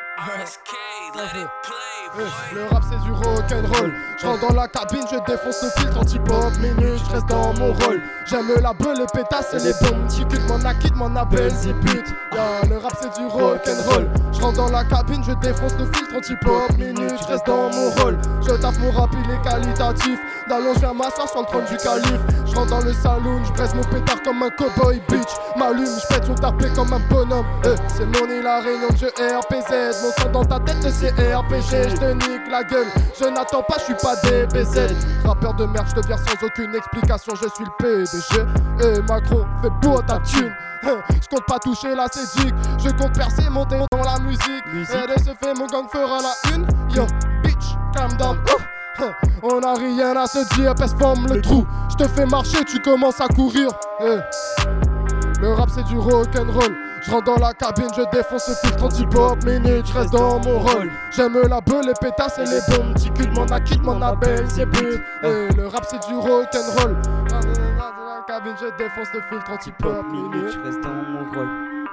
Le rap c'est du rock'n'roll. Je rentre dans la cabine, je défonce le filtre anti-pop minute, je reste dans mon rôle. J'aime la beuh, les pétasses et les bombes. T'icute mon acquit, mon appel, zipute. Le rap c'est du rock'n'roll. Je rentre dans la cabine, je défonce le filtre anti-pop minute, je reste dans mon rôle. Je taffe mon rap, il est qualitatif. D'allonge, je viens m'asseoir sur le trône du calife. Je rentre dans le saloon, je presse mon pétard comme un cowboy bitch. M'allume, je pète son tapé comme un bonhomme. C'est mon île à Réunion, je RPZ. Mon sang dans ta tête, c'est RPG. Je te nique la gueule, je n'attends pas, je suis pas DBZ. Rappeur de merde, je deviens sans aucune explication. Je suis le PDG. Et Macron, fais beau ta thune. Je compte pas toucher la cédique. Je compte percer, monter dans la musique. Et de ce fait, mon gang fera la une. Yo, bitch, calm down. On a rien à se dire, pèse forme le trou. Je te fais marcher, tu commences à courir. Le rap c'est du rock'n'roll. Je rentre dans la cabine, je défonce le filtre anti-pop minute, je reste dans mon rôle. J'aime la beuh, les pétasses et les bombes. Petit cul de mon acquis, de mon appel, c'est but. Et le rap c'est du rock'n'roll. Dans la cabine, je défonce le filtre anti-pop minute, je reste dans mon rôle.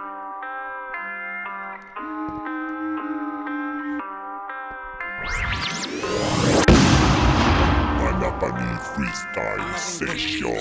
Manapani Freestyle Session.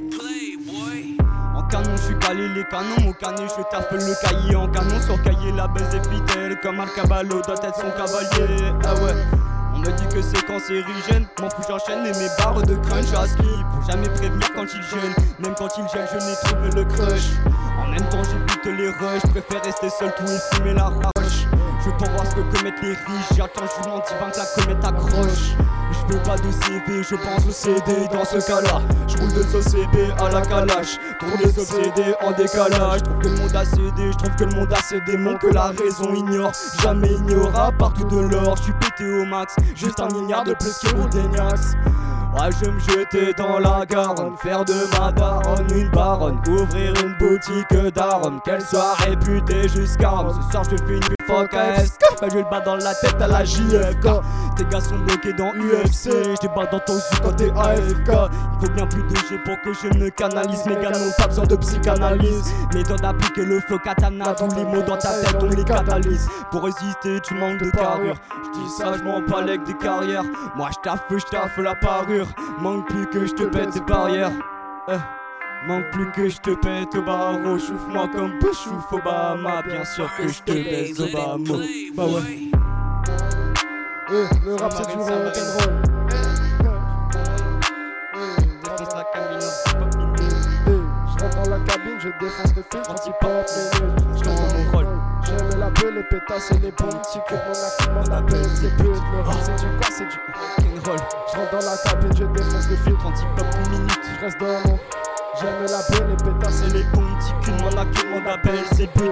En canon, je suis calé les canons, mon canet, je taffe le cahier en canon. Sur cahier, la baise est fidèle, comme Al Caballo doit être son cavalier. Ah ouais, on me dit que c'est cancérigène, m'en fous, j'enchaîne et mes barres de crunch à ski. Pour jamais prévenir quand il gêne, même quand il gèle, je n'ai trouvé le crush. En même temps, j'évite les rushs, préfère rester seul, tout et fumer la roche. Je veux pas voir ce que commettent les riches, j'attends, je m'en dis avant que la comète accroche. Je veux pas de CV, je pense au CD dans ce cas-là. Je roule de OCB à la calache, tourne les obsédés en décalage. Je trouve que le monde a cédé, je trouve que le monde a ses démons que la raison ignore. Jamais ignorera partout de l'or, je suis pété au max, juste un milliard de plus qui roule des niax. Ouais, je me jeter dans la Garonne, faire de ma daronne une baronne, ouvrir une boutique d'arômes, qu'elle soit réputée jusqu'à Rome. Ce soir je fais une focus, bah, je vais le battre dans la tête à la JFK. Tes gars sont bloqués dans UFC, je débarque dans ton zoo quand t'es AFK. Il faut bien plus de G pour que je me canalise, mes gars n'ont pas besoin de psychanalyse. Méthode d'appliquer le flow katana, tous les mots dans ta tête on les catalyse. Pour résister tu manques de carrure, je dis ça je m'en palais des carrières. Moi je taffe la parure. Manque plus que je te pète tes barrières. Manque plus que je te pète au barreau. Chouffe-moi comme Chouffe Obama. Bien sûr que je te baise Obama. Bah ouais. Le rap c'est du rock'n'roll. Défonce la cabine, je rentre dans la cabine, je défonce le filtre anti-pop minute. Je rentre dans mon rôle. J'aime la beuh, les pétasses et les bombes. Petit cul de mon appel, c'est but. Le rap c'est du quoi, c'est du rock'n'roll. Je rentre dans la cabine, je défonce le filtre anti-pop minute. Je reste dans mon. J'aime la beuh, les pétasses et les bombes. Petit cul de mon appel, c'est but.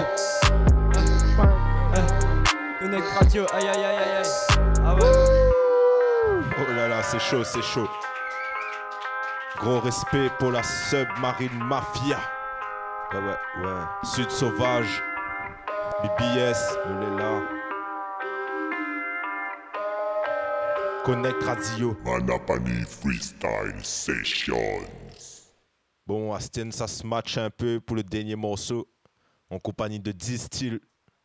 Connect radio, aïe aïe aïe aïe aïe. Ah ouais. Oh là là, c'est chaud, c'est chaud. Gros respect pour la Submarine Mafia. Ouais. Sud Sauvage. BBS, on est là. Connect Radio. Manapani Freestyle Session. Bon, Astien, ça se match un peu pour le dernier morceau. En compagnie de D-Style.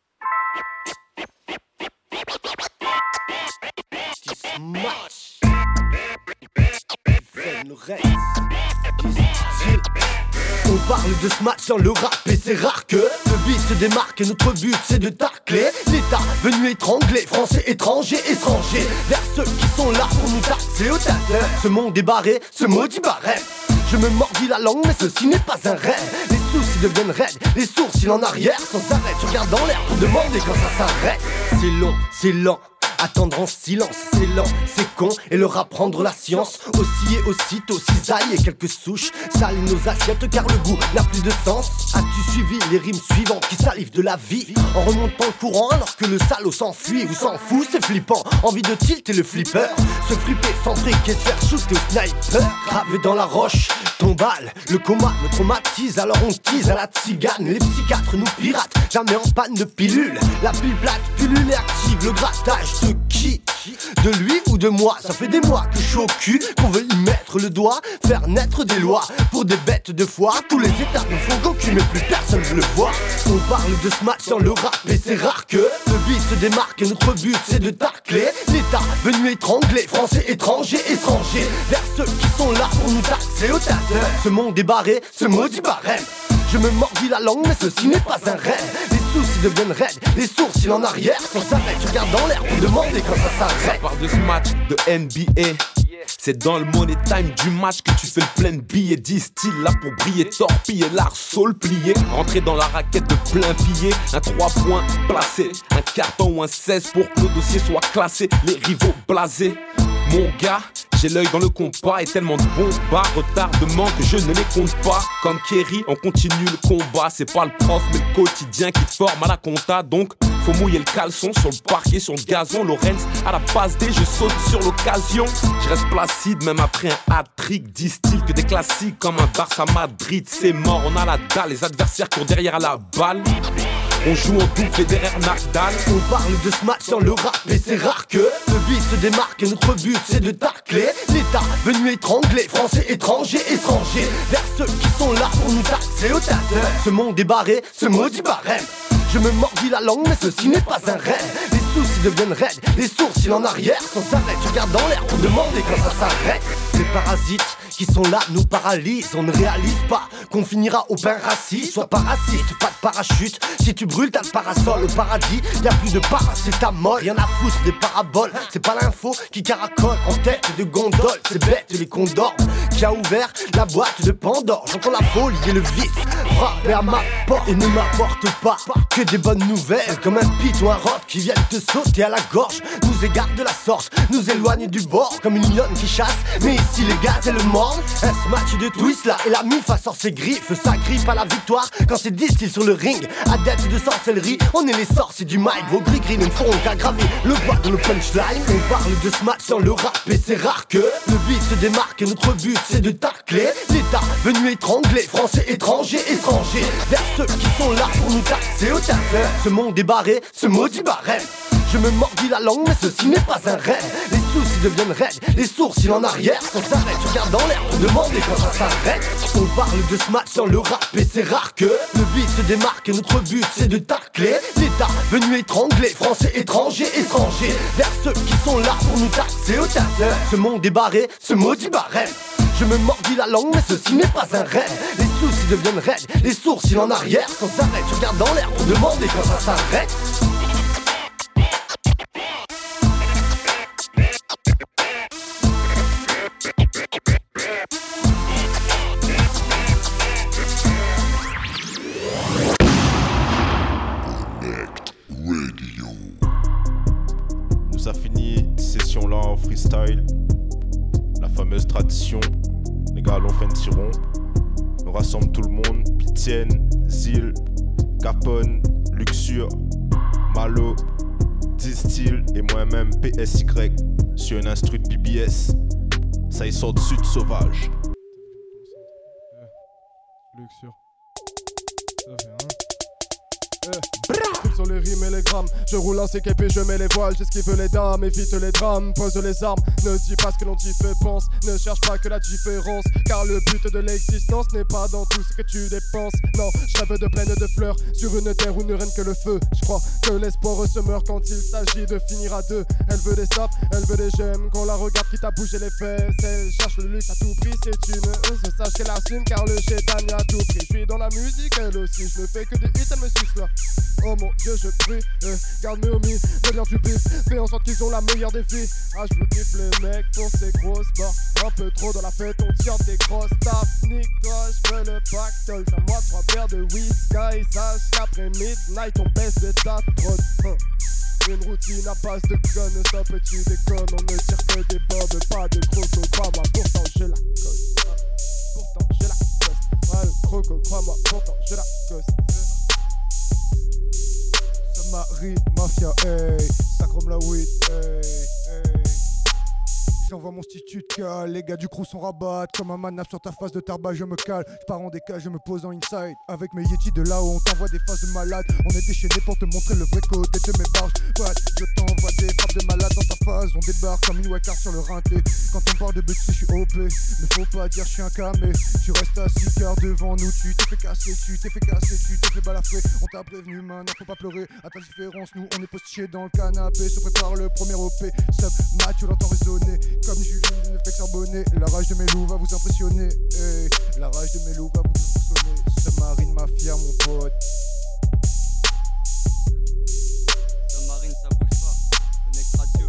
On parle de ce match dans le rap et c'est rare que le beat se démarque et notre but c'est de tacler l'État venu étrangler, français, étrangers, étrangers vers ceux qui sont là pour nous taxer au taser. Ce monde est barré, ce maudit barème. Je me mordis la langue mais ceci n'est pas un rêve. Les soucis deviennent raides, les sourcils en arrière sans arrêt. Tu regardes dans l'air pour demander quand ça s'arrête. C'est long, c'est lent. Attendre en silence, c'est lent, c'est con. Et le rap prendre la science. Aussi et aussitôt, cisaille et quelques souches salent nos assiettes car le goût n'a plus de sens. As-tu suivi les rimes suivantes qui salivent de la vie en remontant le courant alors que le salaud s'enfuit ou s'en fout, c'est flippant. Envie de tilter le flipper, se flipper sans fric et se faire shooter au sniper. Gravé dans la roche, ton balle, le coma me traumatise. Alors on tease à la tzigane, les psychiatres nous piratent. Jamais en panne de pilule, la pile plate pullule et active le grattage. De qui? De lui ou de moi? Ça fait des mois que je suis au cul, qu'on veut y mettre le doigt, faire naître des lois pour des bêtes de foire. Tous les états ne font qu'aucun mais plus personne ne le voit. On parle de ce match dans le rap et c'est rare que le beat se démarque et notre but c'est de tacler l'État venu étrangler, français, étrangers, étrangers vers ceux qui sont là pour nous taxer au taser. Ce monde est barré, ce maudit barème. Je me mordis la langue mais ceci n'est pas un rêve. Les soucis deviennent raides, les sourcils en arrière sans arrêt. Tu regardes dans l'air pour demander quand ça s'arrête. Ça part de ce match de NBA. C'est dans le money time du match que tu fais le plein de billets. D-Style là pour briller, torpiller l'art, soul plié. Rentrer dans la raquette de plein pied. Un 3 points placé, un carton ou un 16 pour que le dossier soit classé. Les rivaux blasés. Mon gars, j'ai l'œil dans le compas et tellement de bombas, retardement que je ne les compte pas. Comme Kerry, on continue le combat. C'est pas le prof mais le quotidien qui te forme à la compta. Donc faut mouiller le caleçon sur le parquet, sur le gazon. Lorenz à la passe D, je saute sur l'occasion. Je reste placide même après un hat-trick. Disent-ils que des classiques comme un Barça Madrid, c'est mort, on a la dalle. Les adversaires courent derrière à la balle. On joue en double et derrière Nadal. On parle de ce match dans le rap et c'est rare que le beat se démarque et notre but c'est de tacler l'État venu étrangler, français, étrangers, étrangers. Vers ceux qui sont là pour nous taxer au taser. Ce monde est barré, ce maudit barème. Je me mordis la langue mais ceci n'est pas un rêve. Les soucis deviennent raides, les sourcils en arrière sans s'arrêter. Je regarde dans l'air pour demander quand ça s'arrête. Les parasites qui sont là nous paralysent. On ne réalise pas qu'on finira au pain raciste. Sois pas raciste, pas de parachute. Si tu brûles t'as le parasol. Au paradis y'a plus de paracétamol. Rien à foutre des paraboles. C'est pas l'info qui caracole en tête de gondole. C'est bête les condors qui a ouvert la boîte de Pandore. J'entends la folie et le vice frapper à ma porte et ne m'apporte pas que des bonnes nouvelles. Comme un pit ou un rock qui viennent te sauter à la gorge. Nous égare de la sorte, nous éloigne du bord. Comme une lionne qui chasse, mais ici les gaz et le mord. Un match de twist là et la mifa sort ses griffes. Ça griffe à la victoire quand c'est distil sur le ring. Adepte de sorcellerie, on est les sorciers du mic. Vos gris-gris ne feront qu'aggraver le poids de nos punchlines. On parle de ce match dans le rap et c'est rare que le beat se démarque et notre but c'est de tacler l'État venu étrangler, français, étrangers, étrangers. Vers ceux qui sont là pour nous taxer au taser. Ce monde est barré, ce maudit barème. Je me mordis la langue mais ceci n'est pas un rêve. Les soucis deviennent raides, les sourcils en arrière sans s'arrêter. Je regarde dans l'air pour demander quand ça s'arrête. On parle de ce match dans le rap et c'est rare que le beat se démarque et notre but c'est de tacler l'État venu étrangler, français, étrangers, étrangers. Vers ceux qui sont là pour nous taxer au taser. Ce monde est barré, ce maudit barème. Je me mordis la langue mais ceci n'est pas un rêve. Les soucis deviennent raides, les sourcils en arrière sans s'arrêter. Je regarde dans l'air pour demander quand ça s'arrête. Nous a fini cette session-là en freestyle. La fameuse tradition. Les gars, l'on fait un petit rond. On rassemble tout le monde. Pitienne, Zil, Capone, Luxure, Malo, Distil et moi-même PSY sur une instru de BBS. Ça y sort de Sud Sauvage. Luxure. Ça fait sur les rimes et les grammes, je roule en CKP et je mets les voiles, j'esquive les dames, évite les drames, pose les armes, ne dis pas ce que l'on t'y fait pense, ne cherche pas que la différence, car le but de l'existence n'est pas dans tout ce que tu dépenses. Non, je rêve de pleine de fleurs, sur une terre où ne règne que le feu. Je crois que l'espoir se meurt quand il s'agit de finir à deux. Elle veut des sapes, elle veut des gemmes, qu'on la regarde qui t'a bougé les fesses. Elle cherche le luxe à tout prix, c'est une sache qu'elle assume, car le chétan y a tout pris. Je suis dans la musique, elle aussi, je ne fais que des hits, elle me suce là. Oh mon Dieu, je prie, garde mes homies, me dire du bif, fais en sorte qu'ils ont la meilleure des vies. Ah, je veux kiffe les mecs pour ces grosses barres. Un peu trop dans la fête, on tire des grosses tapes. Nique-toi, je veux le pactole. Fais moi 3 verres de whisky. Sache qu'après midnight, on baisse de ta trotte. Une routine à base de connes, stop et tu déconnes. On ne tire que des bobs, pas de croco, crois-moi, pourtant j'ai la coste. Pourtant j'ai la coste. Pas le croco, crois-moi, pourtant j'ai la coste. Marine, mafia, hey, sacrome la weed, hey, hey. J'envoie mon stitut de cale, les gars du crew sont rabattent. Comme un manaf sur ta face de tabac, je me cale. Je pars en décale, je me pose en inside. Avec mes yétis de là-haut, on t'envoie des phases de malade. On est déchaînés pour te montrer le vrai côté de mes barges. Ouais, je t'envoie des frappes de malade dans ta phase. On débarque comme une wildcard sur le rinté. Quand on parle de but, je suis OP. Mais faut pas dire je suis un camé. Tu restes assis car devant nous, tu t'es fait casser, tu t'es fait balafrer. On t'a prévenu, maintenant faut pas pleurer. À ta différence, nous on est postés dans le canapé. Se prépare le premier OP. Sub match, tu l'entends résonner. Comme Julie ne fait que charbonner. La rage de mes loups va vous impressionner. Hey, la rage de mes loups va vous impressionner. Submarine mafia mon pote. Submarine ça bouge pas. Connect radio.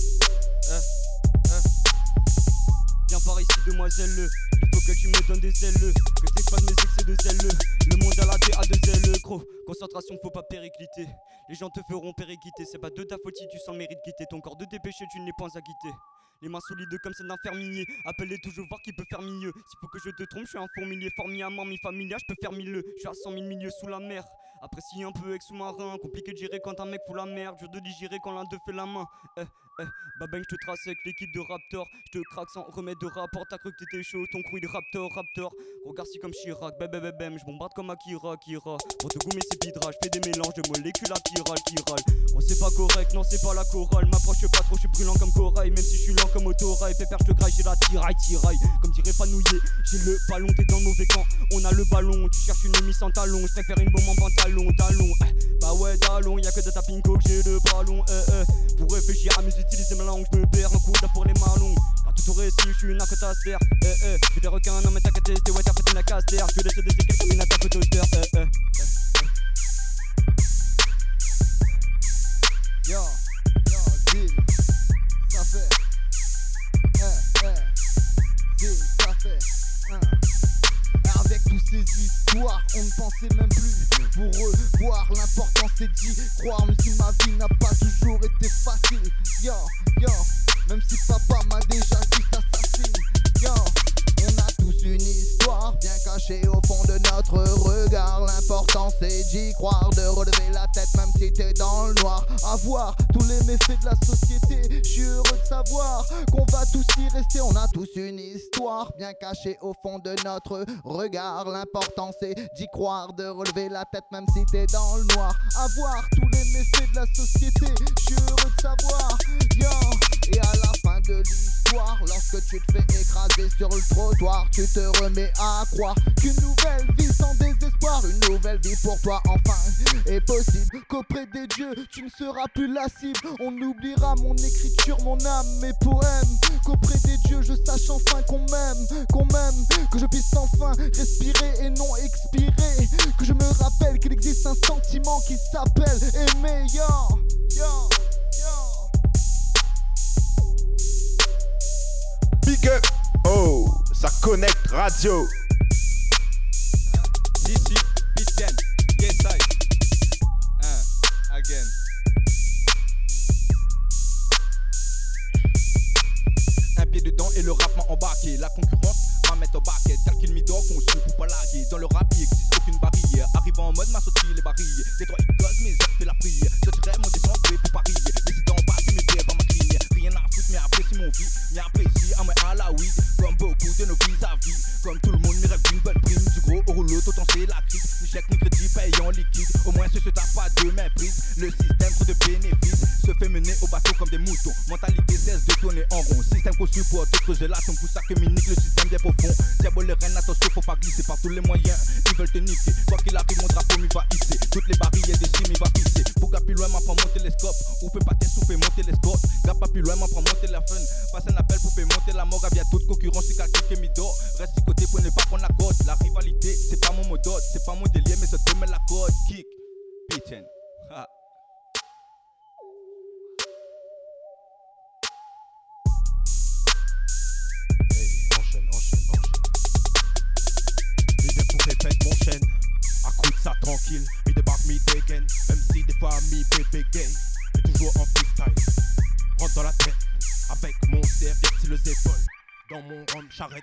Viens par ici demoiselle. Il faut que tu me donnes des ailes. Que t'expandes mes excès de zèle. Le monde à la DA de zèle. Gros, concentration faut pas péricliter. Les gens te feront péricliter. C'est pas de ta faute si tu sens le mérite quitter. Ton corps de dépêché tu n'es pas à quitter. Les mains solides comme celles d'un fermier. Appelle-les toujours voir qui peut faire mieux. S'il faut que je te trompe, je suis un fourmilier. Formé à mi familia, je peux faire mille. Je suis à 100 000 milieux sous la mer. Apprécie un peu ex-sous-marin. Compliqué de gérer quand un mec fout la merde. Dur de digérer quand l'un d'eux fait la main. Babeng, je te trace avec l'équipe de Raptor. Je te craque sans remettre de rapport. T'as cru que t'étais chaud, ton crew il Raptor. Regarde si comme Chirac, bébé, je bombarde comme Akira. Pour te gommer c'est pidra, je fais des mélanges de molécules à qui râle. Oh c'est pas correct, non c'est pas la chorale. M'approche pas trop, je suis brûlant comme corail. Même si je suis lent comme autorail, pépère je te graille, j'ai la tiraille. Comme dirait Panouillé, j'ai le ballon, t'es dans le mauvais camp. On a le ballon, tu cherches une émise sans talon. Je préfère une bombe en pantalon. Bah ouais, dallon, y'a que de ta pinko que j'ai le ballon. Pour réfléchir à mieux utiliser ma langue, je me perds un coup d'œuf pour les malons. Quand tout aurait su, je suis une acotaster. J'ai des requins, non mais t'as qu'à tester, ouais t'as fait une la casse d'air. Je laisse des équipes comme une attaque au toaster. Yo, Zil, ça fait. Zil, ça fait. Avec toutes ces histoires, on ne pensait même plus vous revoir. L'important c'est d'y croire, même si ma vie n'a pas toujours été facile. Yo, même si papa m'a déjà dit t'assassine. Yo, on a tous une histoire bien cachée au fond de notre regard. L'important c'est d'y croire, de relever la tête même si t'es dans le noir. Avoir tous les méfaits de la société, je suis heureux de savoir qu'on va tous y rester. On a tous une histoire bien cachée au fond de notre regard. L'important c'est d'y croire, de relever la tête même si t'es dans le noir. Avoir tous les méfaits de la société, je suis heureux de savoir. Et à la fin de l'histoire, lorsque tu te fais écraser sur le trottoir, tu te remets à croire qu'une nouvelle vie sans désespoir, une nouvelle vie pour toi enfin est possible. Qu'auprès des dieux tu ne seras plus la cible. On oubliera mon écriture, mon âme, mes poèmes. Qu'auprès des dieux je sache enfin qu'on m'aime, que je puisse enfin respirer et non expirer. Que je me rappelle qu'il existe un sentiment qui s'appelle aimer. Big up, oh, ça connecte radio. Ici, Pitienne, yes I. Again. Un pied dedans et le rap m'a embarqué. La concurrence m'a mettre au baquet. Tel qu'il m'y dort conçu pour pas laguer. Dans le rap il existe aucune barrière. Arrivant en mode m'a sauté les barilles. Des trois gosses mes œufs fait la prière. Je dirais mon descente pour Paris. Décidant en bas c'est mes pieds dans ma crinière. Rien à foutre mais apprécie mon vie. Mais apprécie à moi à la weed. Comme beaucoup de nos vis-à-vis. Comme tout le monde me rêve d'une bonne prime. Du gros au rouleau autant c'est la crise. Ni chèque ni crédit payant liquide. Au moins ce se tape pas de méprise. Le système trop de bénéfices se fait mener au bateau comme des moutons. Mentalité cesse de tourner en rond. Système conçu pour tout creuser l'atome. Pour ça que minique le système bien profond. Diable les reines, attention faut pas glisser. Par tous les moyens ils veulent te niquer. Quoi qu'il arrive mon drapeau m'y va hisser. Toutes les barrières des cimes m'y va pisser. Pour gars plus loin m'apprend mon télescope. Ou peut pas t'essouffler monter l'escorte. Gars pas plus loin m'apprend mon téléphone. Passe un appel pour faire monter la mort. Via toute concurrence c'est calculé que m'y dort. Reste du côté pour ne pas prendre la cote. La rivalité c'est pas mon mot d'ordre. C'est pas mon délire mais ça te met la code. Kick, Pitienne. Pète mon chaîne, à coup de ça tranquille, mi débarque, mi dégaine, même si des fois mi bébé gay, mais toujours en freestyle. Rentre dans la tête, avec mon serviette sur les épaules, dans mon rhum charrette.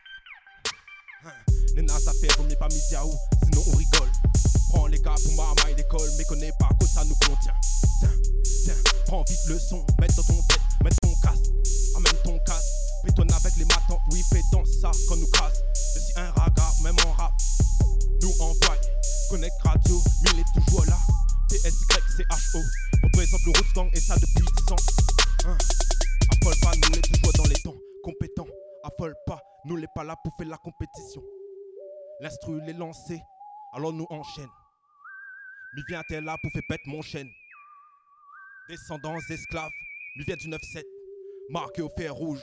Les nazes à faire, on pas midi à où, sinon on rigole. Prends les gars pour ma maille d'école, mais connais pas que ça nous contient. Tiens, prends vite le son, mets dans ton tête, mets ton casque, amène ton casque. Pétonne avec les matins, oui fais dans ça qu'on nous casse. Je suis un raga, même en rap. Nous envoie, connecte radio, mais il est toujours là. TSYCHO, représente le Roots Gang et ça depuis 10 ans. Affole pas, nous l'est toujours dans les temps. Compétent, affole pas, nous l'est pas là pour faire la compétition. L'instru l'est lancé, alors nous enchaîne. Mi vient t'es là pour faire pète mon chaîne. Descendants esclaves, mi vient du 9-7, marqué au fer rouge.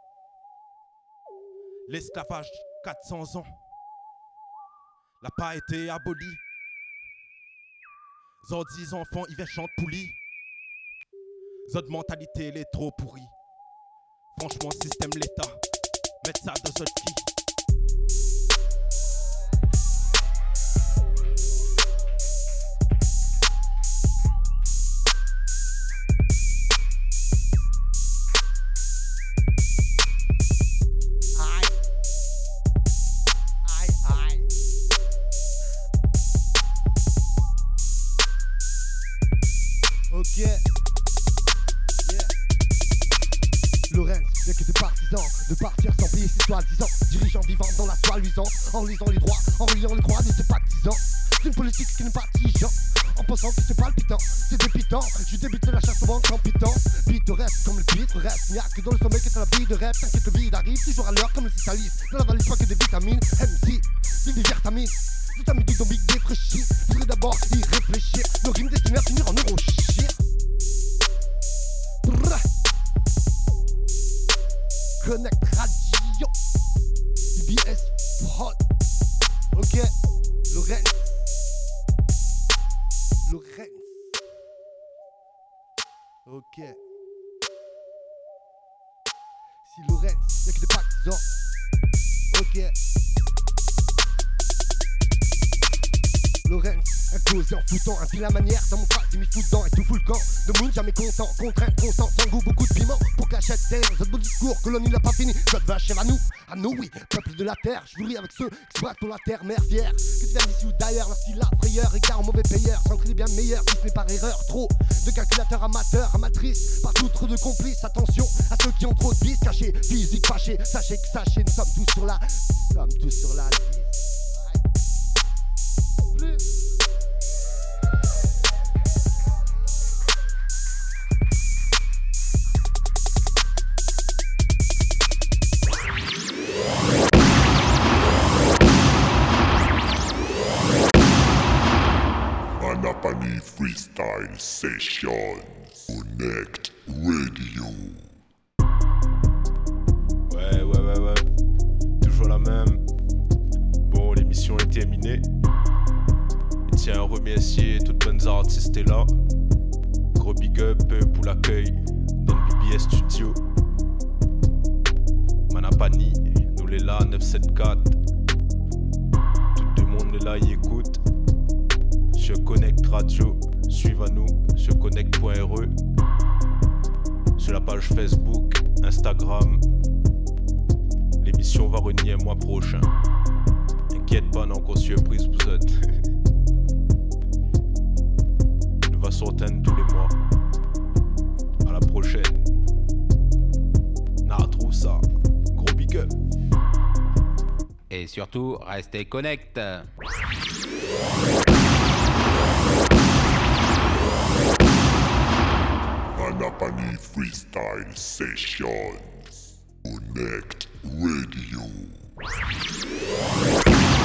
L'esclavage, 400 ans, n'a pas été aboli. Zod 10 enfants, ils viennent chanter pouli. Zod mentalité, elle est trop pourrie. Franchement, système l'état, mettre ça dans Zod qui. Lorenz, y'a que des partisans de partir sans payer ses soi-disant dirigeants vivants dans la soie luisante, en lisant les droits, en reliant les croix de ses partisans. C'est une politique qui n'est pas tigeant, en pensant que c'est palpitant, c'est dépitant. Je débute la chasse au vent sans pitance. Pittoresque comme le pitre reste, n'y a que dans le sommeil que t'as la vie de rêve. T'inquiète, le vide arrive toujours à l'heure comme le citalis. Dans la valise pas que des vitamines, MC, vive des vitamines. Vitamine du dombique défraîchi. Faudrait d'abord y réfléchir. Nos rimes destinées à finir en neurochir. Connect Radio BS Prod. Ok, Lorenz. Ok. Si Lorenz, y'a que des partisans. Ok. Lorenz, imposé en foutant un fil à manière. Dans mon phrase, il m'y fout dedans et tout fout le camp. De moon, jamais content, contrainte, constant, sans goût, beaucoup de piment. Pour cachette terre, ce beau discours, colonie l'a pas fini. Notre vache à nous oui, peuple de la terre. Je vous ris avec ceux qui se battent pour la terre, mère fière. Que tu viens d'ici ou d'ailleurs, lorsqu'il a frayeur, égard au mauvais payeur. Sans crédit bien meilleur, si ce n'est par erreur. Trop de calculateurs amateurs, amatrices, partout trop de complices. Attention à ceux qui ont trop de vices cachés, physique fâchés. Sachez, nous sommes tous sur la liste. Manapani Freestyle Sessions. Connect Radio. Ouais. Toujours la même. Bon, l'émission est terminée. Il tient à remercier toutes bonnes artistes là. Gros big up pour l'accueil dans le BBS Studio. Manapani, nous les là, 974. Tout le monde est là, y écoute. Sur Connect Radio, suivez nous sur connect.re. Sur la page Facebook, Instagram. L'émission va revenir le mois prochain. T'inquiète pas, on a encore surprise pour ça. Elle va sortir tous les mois. À la prochaine. On retrouve ça. Gros big up. Et surtout, restez connect. Manapani Freestyle Sessions. Connect Radio.